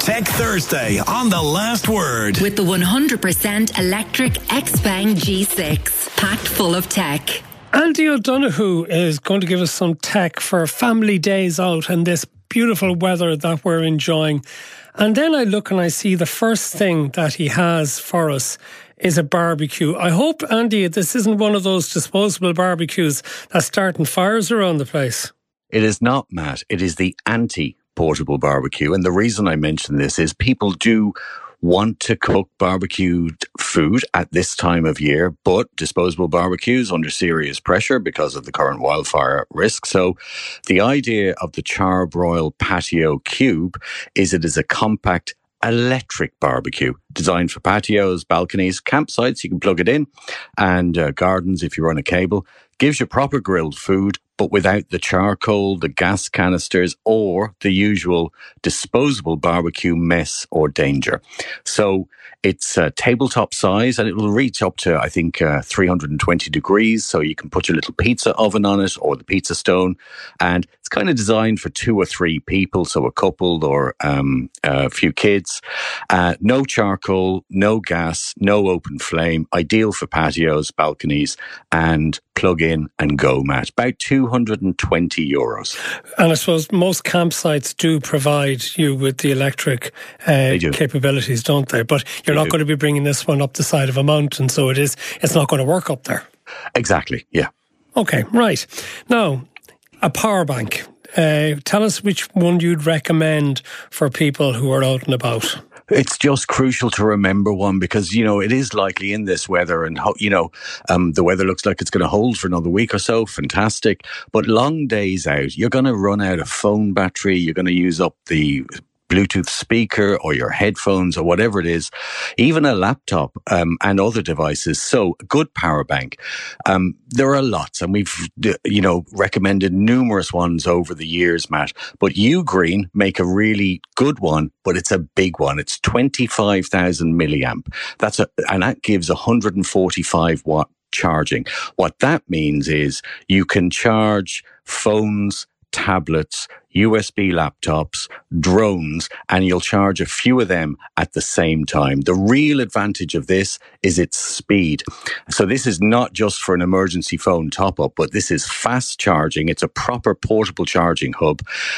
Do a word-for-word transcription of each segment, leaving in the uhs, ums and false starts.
Tech Thursday on The Last Word. With the one hundred percent electric Xpeng G six, packed full of tech. Andy O'Donoghue is going to give us some tech for family days out and this beautiful weather that we're enjoying. And then I look and I see the first thing that he has for us is a barbecue. I hope, Andy, this isn't one of those disposable barbecues that's starting fires around the place. It is not, Matt. It is the anti-portable barbecue. And the reason I mention this is people do want to cook barbecued food at this time of year, but disposable barbecues under serious pressure because of the current wildfire risk. So the idea of the Char-Broil Patio Cube is it is a compact electric barbecue designed for patios, balconies, campsites. You can plug it in, and uh, gardens if you run a cable. Gives you proper grilled food, but without the charcoal, the gas canisters, or the usual disposable barbecue mess or danger. So it's uh, tabletop size, and it will reach up to, I think, uh, three hundred twenty degrees. So you can put your little pizza oven on it or the pizza stone. And it's kind of designed for two or three people, so a couple or um, a few kids. Uh, no charcoal, no gas, no open flame. Ideal for patios, balconies, and plug in and go, Matt. About two hundred twenty euros. And I suppose most campsites do provide you with the electric uh, do. capabilities, don't they? But you're they not do. going to be bringing this one up the side of a mountain, so it is. It's not going to work up there. Exactly, yeah. Okay, right. Now, a power bank. Uh, tell us which one you'd recommend for people who are out and about. It's just crucial to remember one because, you know, it is likely in this weather and, you know, um, the weather looks like it's going to hold for another week or so. Fantastic. But long days out, you're going to run out of phone battery. You're going to use up the Bluetooth speaker or your headphones or whatever it is, even a laptop um, and other devices. So a good power bank. Um, there are lots, and we've, you know, recommended numerous ones over the years, Matt. But Ugreen make a really good one, but it's a big one. It's twenty-five thousand milliamp. That's a, and that gives one hundred forty-five watt charging. What that means is you can charge phones, tablets, U S B laptops, drones, and you'll charge a few of them at the same time. The real advantage of this is its speed. So this is not just for an emergency phone top-up, but this is fast charging. It's a proper portable charging hub,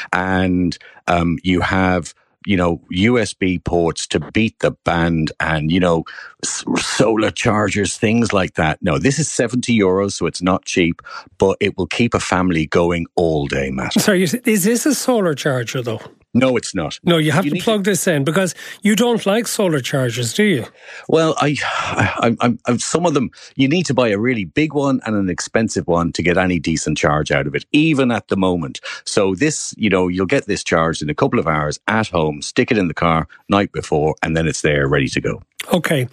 and um, you have you know, U S B ports to beat the band and, you know, s- solar chargers, things like that. No, this is seventy euros, so it's not cheap, but it will keep a family going all day, Matt. Sorry, is this a solar charger, though? No, it's not. No, you have you to plug to... this in because you don't like solar chargers, do you? Well, I, I, I, I, some of them, you need to buy a really big one and an expensive one to get any decent charge out of it, even at the moment. So this, you know, you'll get this charged in a couple of hours at home, stick it in the car night before, and then it's there ready to go. Okay.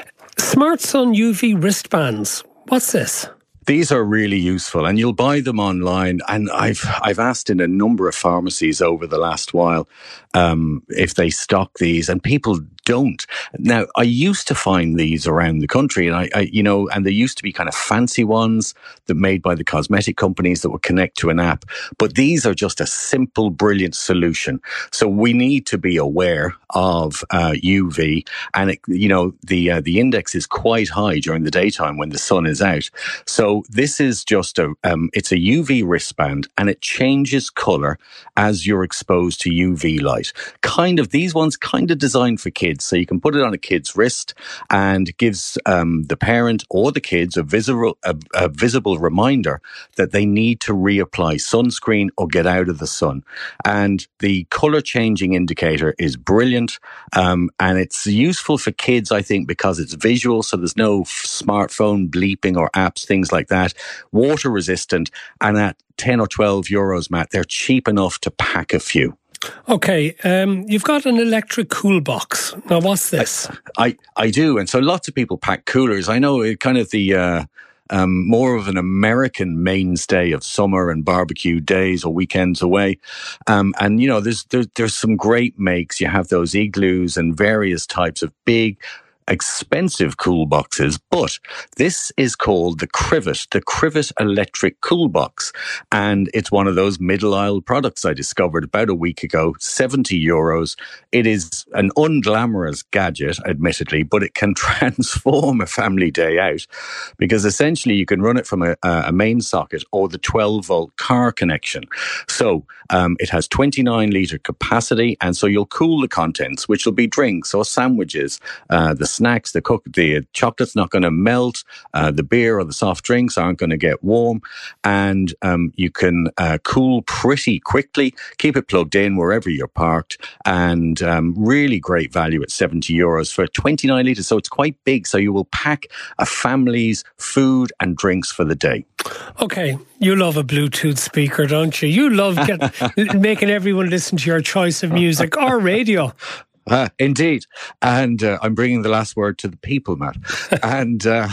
Smart Sun U V wristbands. What's this? These are really useful, and you'll buy them online. And I've I've asked in a number of pharmacies over the last while um, if they stock these, and people don't. Now, I used to find these around the country, and I, I you know, and there used to be kind of fancy ones that made by the cosmetic companies that would connect to an app. But these are just a simple, brilliant solution. So we need to be aware of uh, U V, and it, you know, the uh, the index is quite high during the daytime when the sun is out. So this is just a, um, it's a U V wristband, and it changes color as you're exposed to U V light. Kind of, these ones kind of designed for kids. So you can put it on a kid's wrist, and it gives um, the parent or the kids a visible, a, a visible reminder that they need to reapply sunscreen or get out of the sun. And the color changing indicator is brilliant. Um, and it's useful for kids, I think, because it's visual. So there's no smartphone bleeping or apps, things like that. Water resistant, and at ten or twelve euros, Matt, they're cheap enough to pack a few. Okay, um, you've got an electric cool box. Now, what's this? I, I, I do, and so lots of people pack coolers. I know it kind of the uh, um, more of an American mainstay of summer and barbecue days or weekends away. Um, and you know, there's, there's there's some great makes. You have those igloos and various types of big expensive cool boxes, but this is called the Crivet, the Crivet Electric Cool Box. And it's one of those middle aisle products I discovered about a week ago, seventy euros. It is an unglamorous gadget, admittedly, but it can transform a family day out, because essentially you can run it from a, a main socket or the twelve volt car connection. So um, it has twenty-nine litre capacity, and so you'll cool the contents, which will be drinks or sandwiches, uh, the snacks, the cook, the chocolate's not going to melt, uh, the beer or the soft drinks aren't going to get warm, and um, you can uh, cool pretty quickly, keep it plugged in wherever you're parked, and um, really great value at seventy euros for twenty-nine litres. So it's quite big, so you will pack a family's food and drinks for the day. Okay, you love a Bluetooth speaker, don't you? You love get, making everyone listen to your choice of music or radio. Uh, indeed. And uh, I'm bringing the last word to the people, Matt. And uh,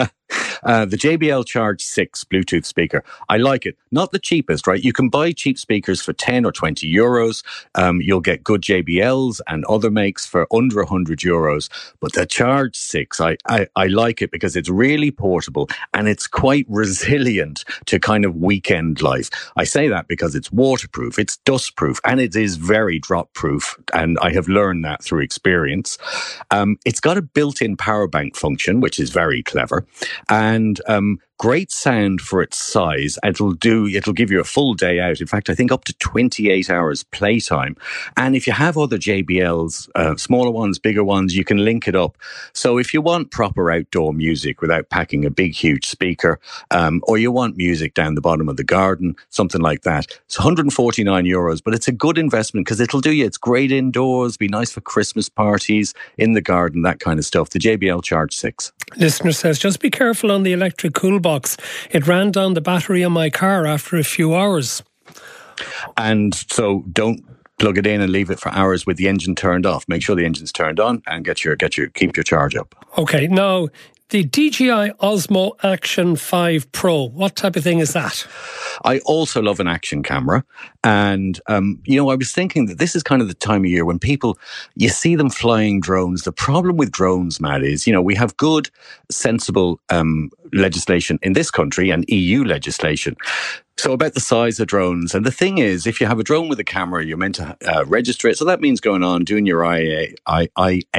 uh, the J B L Charge six Bluetooth speaker, I like it. Not the cheapest, right? You can buy cheap speakers for ten or twenty euros. Um, you'll get good J B Ls and other makes for under one hundred euros. But the Charge six, I, I, I like it because it's really portable and it's quite resilient to kind of weekend life. I say that because it's waterproof, it's dustproof, and it is very drop proof. And I have learned that through experience. Um, it's got a built-in power bank function, which is very clever, and um, great sound for its size. It'll do. It'll give you a full day out. In fact, I think up to twenty-eight hours playtime. And if you have other J B Ls, uh, smaller ones, bigger ones, you can link it up. So if you want proper outdoor music without packing a big, huge speaker, um, or you want music down the bottom of the garden, something like that, it's one hundred forty-nine euros. But it's a good investment because it'll do you. It's great indoors, be nice for Christmas parties, in the garden, that kind of stuff. The J B L Charge six. Listener says, just be careful on the electric cool box. It ran down the battery on my car after a few hours. And so don't plug it in and leave it for hours with the engine turned off. Make sure the engine's turned on and get your get your keep your charge up. Okay, now the D J I Osmo Action five Pro, what type of thing is that? I also love an action camera. And, um, you know, I was thinking that this is kind of the time of year when people, you see them flying drones. The problem with drones, Matt, is, you know, we have good, sensible um, legislation in this country and E U legislation. So about the size of drones. And the thing is, if you have a drone with a camera, you're meant to uh, register it. So that means going on, doing your I A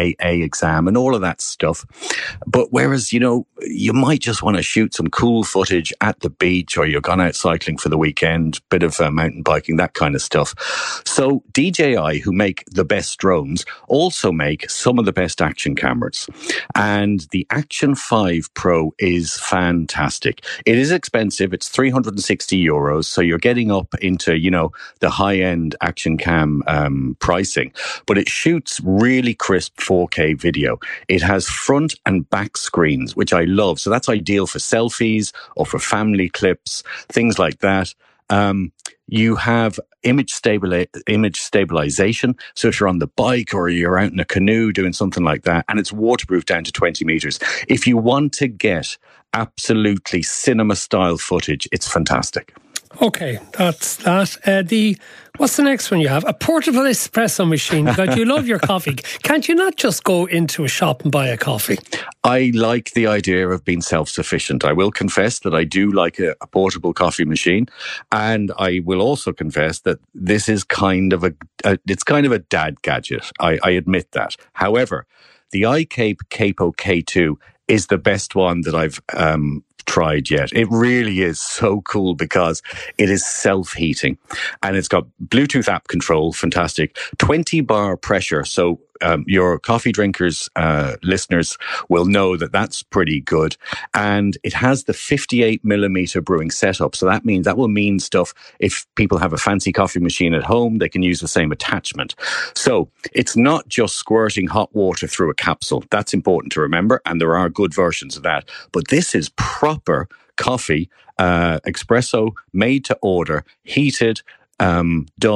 A exam and all of that stuff. But whereas, you know, you might just want to shoot some cool footage at the beach, or you're gone out cycling for the weekend, bit of uh, mountain biking, that kind of stuff. So D J I, who make the best drones, also make some of the best action cameras. And the Action five Pro is fantastic. It is expensive. It's three hundred sixty euros. So you're getting up into, you know, the high-end action cam um, pricing. But it shoots really crisp four K video. It has front and back screens, which I love. So that's ideal for selfies or for family clips, things like that. Um, you have image stable image stabilization. So if you're on the bike or you're out in a canoe doing something like that, and it's waterproof down to twenty meters. If you want to get absolutely cinema style footage, it's fantastic. Okay, that's that. Uh, the what's the next one you have? A portable espresso machine. Because you love your coffee. Can't you not just go into a shop and buy a coffee? I like the idea of being self-sufficient. I will confess that I do like a, a portable coffee machine, and I will also confess that this is kind of a, a it's kind of a dad gadget. I, I admit that. However, the iCape Capo K two is the best one that I've um, tried yet. It really is so cool because it is self-heating, and it's got Bluetooth app control, fantastic, twenty bar pressure. So um, your coffee drinkers, uh, listeners will know that that's pretty good. And it has the fifty-eight millimeter brewing setup. So that means that will mean stuff. If people have a fancy coffee machine at home, they can use the same attachment. So it's not just squirting hot water through a capsule. That's important to remember. And there are good versions of that. But this is proper coffee, uh, espresso, made to order, heated, um, done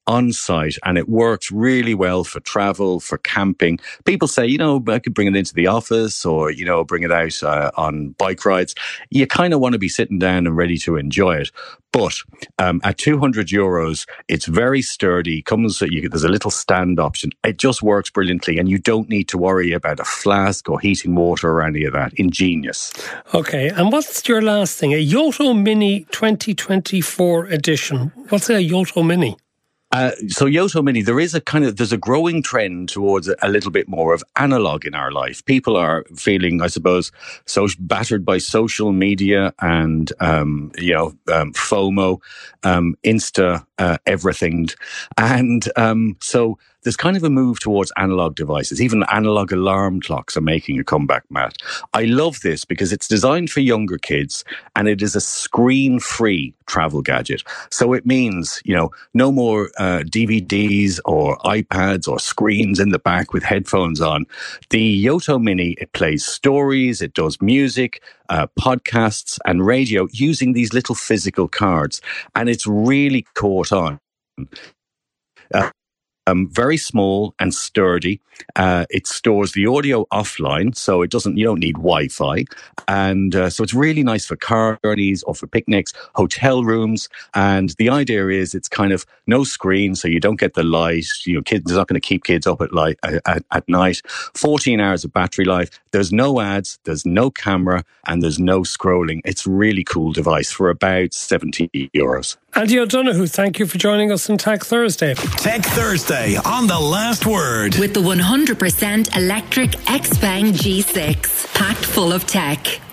on site, and it works really well for travel, for camping. People say, you know, I could bring it into the office or, you know, bring it out uh, on bike rides. You kind of want to be sitting down and ready to enjoy it. But um, at two hundred euros, it's very sturdy. Comes, you, there's a little stand option. It just works brilliantly, and you don't need to worry about a flask or heating water or any of that. Ingenious. Okay, and what's your last thing? A Yoto Mini twenty twenty-four edition. What's a Yoto Mini? Uh, so Yoto Mini, there is a kind of, there's a growing trend towards a, a little bit more of analog in our life. People are feeling, I suppose, so battered by social media and, um, you know, um, FOMO, um, Insta, uh, everything. And, um, so there's kind of a move towards analog devices. Even analog alarm clocks are making a comeback, Matt. I love this because it's designed for younger kids and it is a screen-free travel gadget. So it means, you know, no more uh, D V Ds or iPads or screens in the back with headphones on. The Yoto Mini, it plays stories, it does music, uh, podcasts and radio using these little physical cards. And it's really caught on. Uh, Um, very small and sturdy. Uh, it stores the audio offline, so it doesn't. You don't need Wi-Fi, and uh, so it's really nice for car journeys or for picnics, hotel rooms. And the idea is it's kind of no screen, so you don't get the light. You know, kids are not going to keep kids up at light at, at night. fourteen hours of battery life. There's no ads, there's no camera, and there's no scrolling. It's a really cool device for about seventy euros. Andy O'Donoghue, thank you for joining us on Tech Thursday. Tech Thursday on The Last Word. With the one hundred percent electric Xpeng G six, packed full of tech.